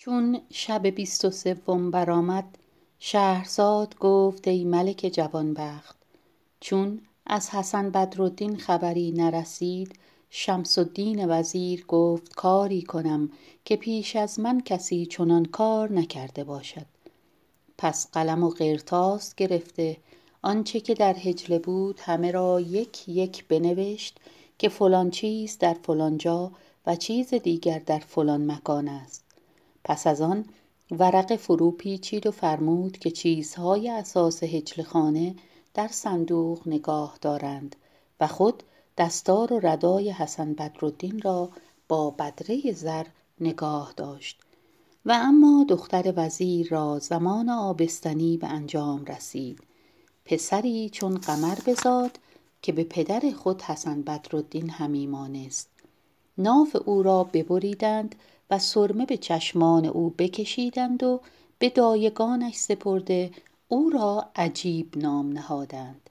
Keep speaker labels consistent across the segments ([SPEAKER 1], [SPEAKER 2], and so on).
[SPEAKER 1] چون شب 23 برآمد، شهرزاد گفت ای ملک جوانبخت، چون از حسن بدرالدین خبری نرسید، شمس الدین وزیر گفت کاری کنم که پیش از من کسی چنان کار نکرده باشد. پس قلم و قرطاس گرفته آنچه که در حجله بود همه را یک یک بنوشت که فلان چیز در فلان جا و چیز دیگر در فلان مکان است. پس از آن ورقه فرو پیچید و فرمود که چیزهای اساس حجله خانه در صندوق نگاه دارند و خود دستار و ردای حسن بدرالدین را با بدره زر نگاه داشت. و اما دختر وزیر را زمان آبستنی به انجام رسید. پسری چون قمر بزاد که به پدر خود حسن بدرالدین همی مانست. ناف او را ببریدند و سرمه به چشمان او بکشیدند و به دایگانش سپرده او را عجیب نام نهادند.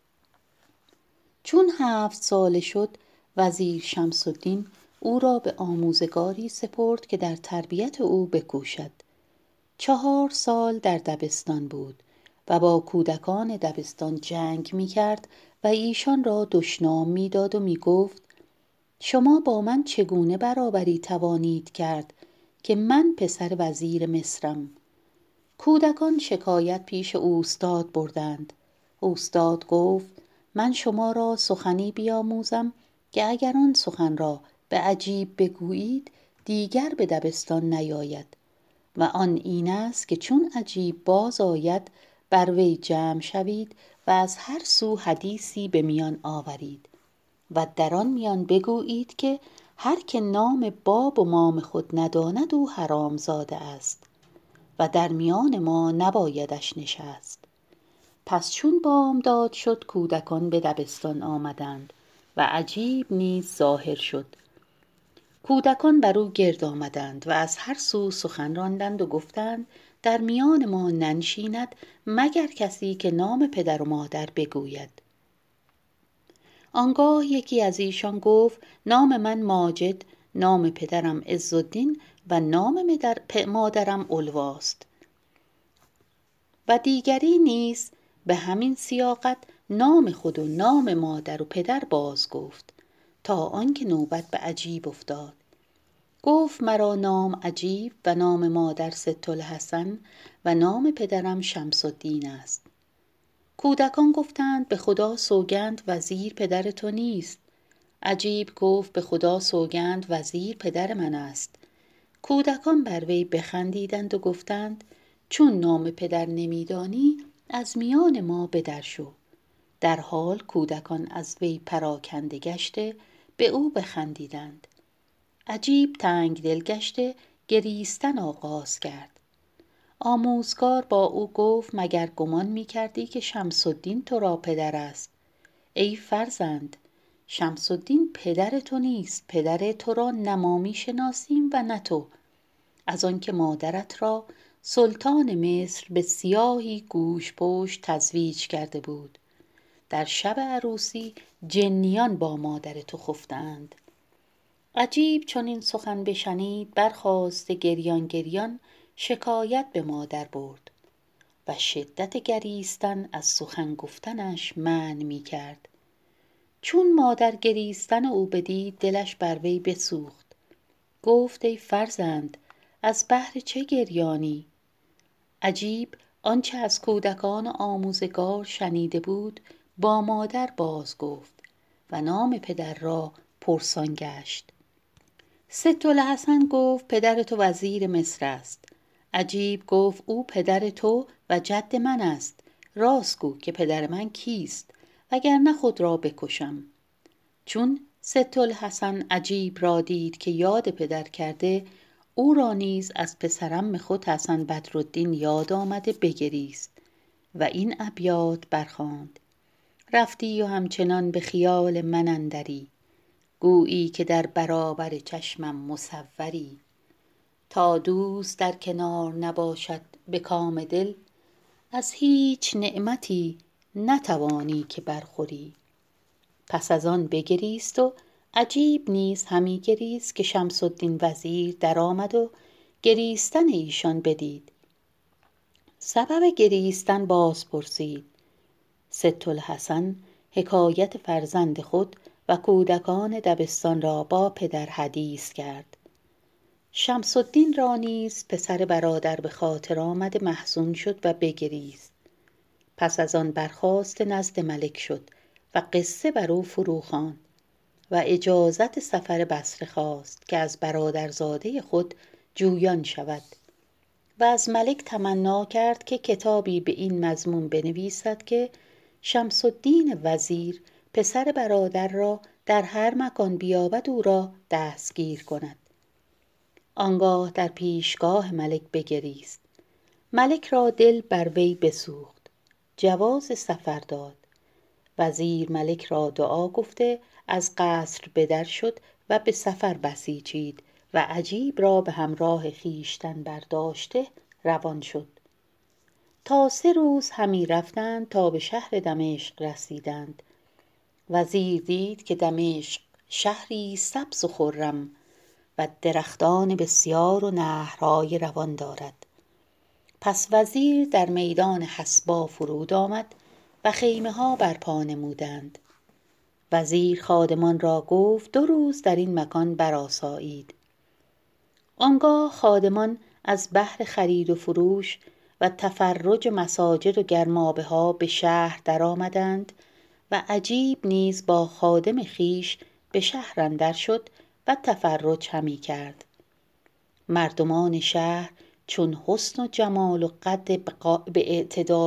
[SPEAKER 1] چون 7 ساله شد، وزیر شمس الدین او را به آموزگاری سپرد که در تربیت او بکوشد. 4 سال در دبستان بود و با کودکان دبستان جنگ می کرد و ایشان را دشنام می داد و می گفت شما با من چگونه برابری توانید کرد که من پسر وزیر مصرم؟ کودکان شکایت پیش اوستاد بردند. اوستاد گفت من شما را سخنی بیاموزم که اگر آن سخن را به عجیب بگویید دیگر به دبستان نیاید، و آن این است که چون عجیب باز آید بر وی جمع شوید و از هر سو حدیثی به میان آورید و در آن میان بگویید که هر که نام باب و مام خود نداند او حرامزاده است و در میان ما نبایدش نشست. پس چون بامداد شد کودکان به دبستان آمدند و عجیب نیز ظاهر شد. کودکان بر او گرد آمدند و از هر سو سخن راندند و گفتند در میان ما ننشیند مگر کسی که نام پدر و مادر بگوید. آنگاه یکی از ایشان گفت نام من ماجد، نام پدرم عزالدین و نام مادرم علواست. و دیگری نیز به همین سیاقت نام خود و نام مادر و پدر باز گفت تا آنکه نوبت به عجیب افتاد. گفت مرا نام عجیب و نام مادر ست الحسن و نام پدرم شمس الدین است. کودکان گفتند به خدا سوگند وزیر پدر تو نیست. عجیب گفت به خدا سوگند وزیر پدر من است. کودکان بر وی بخندیدند و گفتند چون نام پدر نمیدانی از میان ما بدر شو. در حال کودکان از وی پراکنده گشته به او بخندیدند. عجیب تنگ دل گشته گریستن آغاز کرد. آموزگار با او گفت مگر گمان می کردی که شمس الدین تو را پدر است؟ ای فرزند، شمس الدین پدر تو نیست، پدر تو را نه ما می شناسیم و نه تو، از آنکه مادرت را سلطان مصر به سیاهی گوش پشت تزویج کرده بود. در شب عروسی جنیان با مادر تو خفتند. عجیب چون این سخن بشنید برخاسته گریان گریان شکایت به مادر برد و شدت گریستن از سخن گفتنش منع می کرد. چون مادر گریستن او بدید دلش بر وی بسوخت. گفت ای فرزند از بهر چه گریانی؟ عجیب آنچه از کودکان آموزگار شنیده بود با مادر باز گفت و نام پدر را پرسان گشت. ست الحسن گفت پدر تو وزیر مصر است. عجیب گفت او پدر تو و جد من است. راست گو که پدر من کیست وگرنه خود را بکشم. چون ست الحسن عجیب را دید که یاد پدر کرده، او را نیز از پسرعم خود حسن بدرالدین یاد آمده بگریست و این ابیات برخواند: رفتی و همچنان به خیال من اندری، گویی که در برابر چشمم مصوری. تا دوست در کنار نباشد به کام دل، از هیچ نعمتی نتوانی که برخوری. پس از آن بگریست و عجیب نیز همی گریست که شمس الدین وزیر در آمد و گریستن ایشان بدید. سبب گریستن باز پرسید. ست الحسن حکایت فرزند خود و کودکان دبستان را با پدر حدیث کرد. شمس الدین را نیز پسر برادر به خاطر آمد، محزون شد و بگریست. پس از آن برخاست نزد ملک شد و قصه بر او فرو خواند و اجازت سفر بصره خواست که از برادرزاده خود جویان شود و از ملک تمنا کرد که کتابی به این مضمون بنویسد که شمس الدین وزیر پسر برادر را در هر مکان بیابد او را دستگیر کند. آنگاه در پیشگاه ملک بگریست. ملک را دل بر وی بسوخت، جواز سفر داد. وزیر ملک را دعا گفته از قصر بدر شد و به سفر بسیچید و عجیب را به همراه خویشتن برداشته روان شد. تا 3 روز همی رفتند تا به شهر دمشق رسیدند. وزیر دید که دمشق شهری سبز و خرم و درختان بسیار و نهرهای روان دارد. پس وزیر در میدان حصبا فرود آمد و خیمه ها برپا نمودند. وزیر خادمان را گفت 2 روز در این مکان برآسایید. آنگاه خادمان از بهر خرید و فروش و تفرج مساجد و گرمابه ها به شهر در آمدند و عجیب نیز با خادم خیش به شهر اندر شد و تفرج همی کرد. مردمان شهر چون حسن و جمال و قد به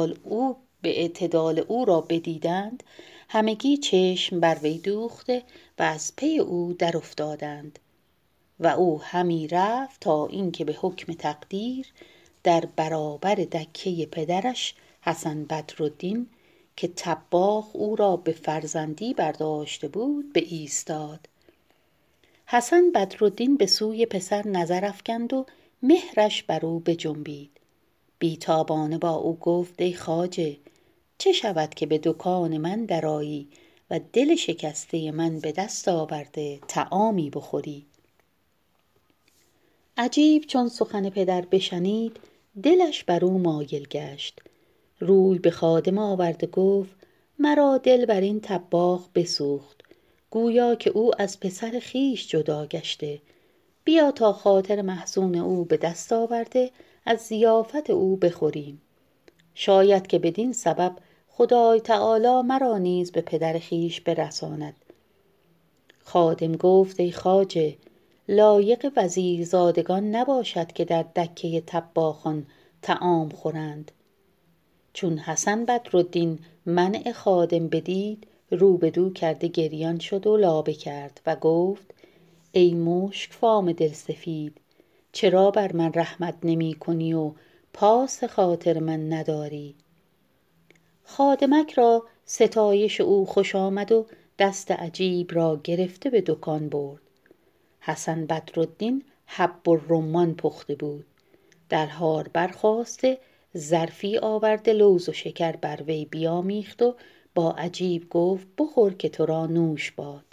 [SPEAKER 1] اعتدال او را بدیدند، همگی چشم بر وی دوخته و از پی او در افتادند و او همی رفت تا اینکه به حکم تقدیر در برابر دکه پدرش حسن بدرالدین که طباخ او را به فرزندی برداشته بود بایستاد. حسن بدرالدین به سوی پسر نظر افکند و مهرش بر او بجنبید. بیتابانه با او گفت ای خواجه، چه شود که به دکان من درآیی و دل شکسته من به دست آورده طعامی بخوری؟ عجیب چون سخن پدر بشنید دلش بر او مایل گشت. روی به خادم آورد و گفت مرا دل بر این طباخ بسوخت، گویا که او از پسر خویش جدا گشته. بیا تا خاطر محزون او به دست آورده از ضیافت او بخوریم. شاید که بدین سبب خدای تعالی مرا نیز به پدر خویش برساند. خادم گفت ای خواجه، لایق وزیرزادگان نباشد که در دکه طباخان طعام خورند. چون حسن بدرالدین منع خادم بدید، رو بدو کرده گریان شد و لابه کرد و گفت ای مشک فام دل سفید، چرا بر من رحمت نمی کنی و پاس خاطر من نداری؟ خادمک را ستایش او خوش آمد و دست عجیب را گرفته به دکان برد. حسن بدرالدین حب الرمان پخته بود. در حال برخاسته ظرفی آورده لوز و شکر بر وی بیامیخت و با عجیب گفت بخور که تو را نوش باد.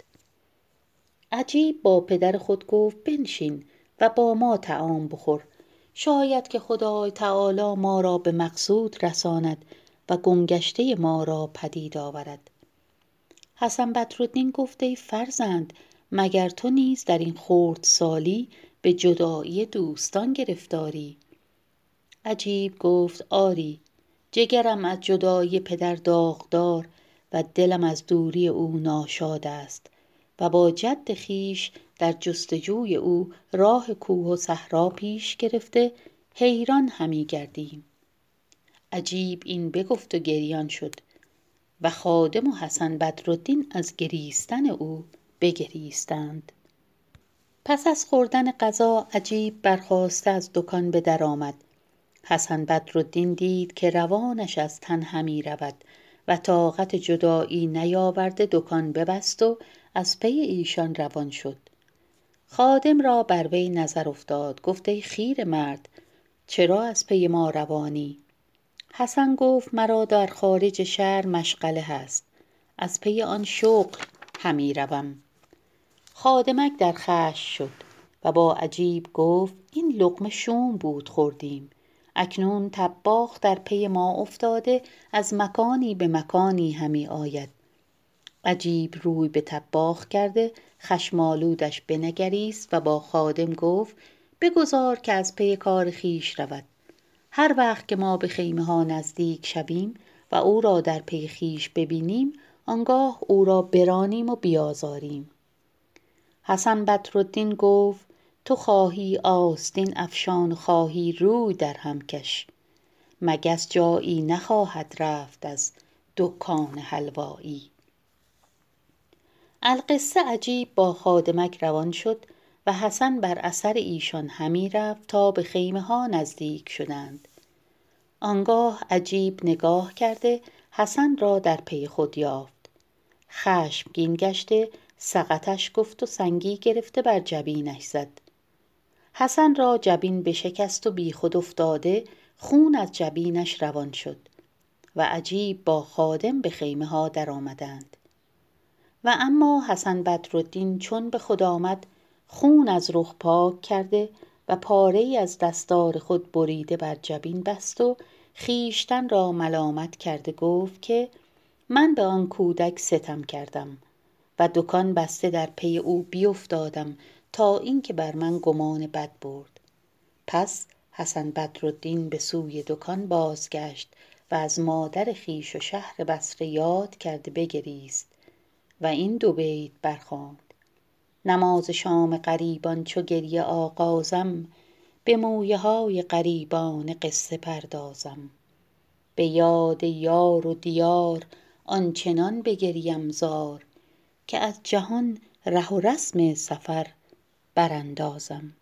[SPEAKER 1] عجیب با پدر خود گفت بنشین و با ما طعام بخور، شاید که خدای تعالی ما را به مقصود رساند و گمگشته ما را پدید آورد. حسن بدرالدین گفت ای فرزند، مگر تو نیز در این خردسالی به جدایی دوستان گرفتاری؟ عجیب گفت آری، جگرم از جدایی پدر داغدار و دلم از دوری او ناشاد است و با جد خویش در جستجوی او راه کوه و صحرا پیش گرفته حیران همی گردیم. عجیب این بگفت و گریان شد و خادم و حسن بدرالدین از گریستن او بگریستند. پس از خوردن غذا عجیب برخاسته از دکان به در آمد. حسن بدرالدین دید که روانش از تن همی رود و طاقت جدایی نیاورده دکان ببست و از پی ایشان روان شد. خادم را بر وی نظر افتاد، گفت ای خیره مرد، چرا از پی ما روانی؟ حسن گفت مرا در خارج شهر مشغله هست، از پی آن شغل همی روم. خادمک در خشم شد و با عجیب گفت این لقمه شوم بود خوردیم، اکنون طباخ در پی ما افتاده از مکانی به مکانی همی آید. عجیب روی به طباخ کرده خشمالودش بنگریست و با خادم گفت بگذار که از پی کار خویش رود. هر وقت که ما به خیمه ها نزدیک شویم و او را در پی خویش ببینیم، آنگاه او را برانیم و بیازاریم. حسن بدرالدین گفت تو خواهی آستین افشان و خواهی روی در هم کش، مگس جایی نخواهد رفت از دکان حلوایی. القصه عجیب با خادمک روان شد و حسن بر اثر ایشان همی رفت تا به خیمه ها نزدیک شدند. آنگاه عجیب نگاه کرده حسن را در پی خود یافت. خشمگین گشته سقطش گفت و سنگی گرفته بر جبینش زد. حسن را جبین بشکست و بی خود افتاده خون از جبینش روان شد و عجیب با خادم به خیمه ها در آمدند. و اما حسن بدرالدین چون به خود آمد، خون از رخ پاک کرده و پاره‌ای از دستار خود بریده بر جبین بست و خویشتن را ملامت کرده گفت که من به آن کودک ستم کردم و دکان بسته در پی او بیفتادم تا اینکه بر من گمان بد برد. پس حسن بدرالدین به سوی دکان بازگشت و از مادر خویش و شهر بصره یاد کرده بگریست و این دو بیت برخواند: نماز شام غریبان چو گریه آغازم، به مویه های غریبان قصه پردازم. به یاد یار و دیار آنچنان بگریم زار، که از جهان ره و رسم سفر براندازم.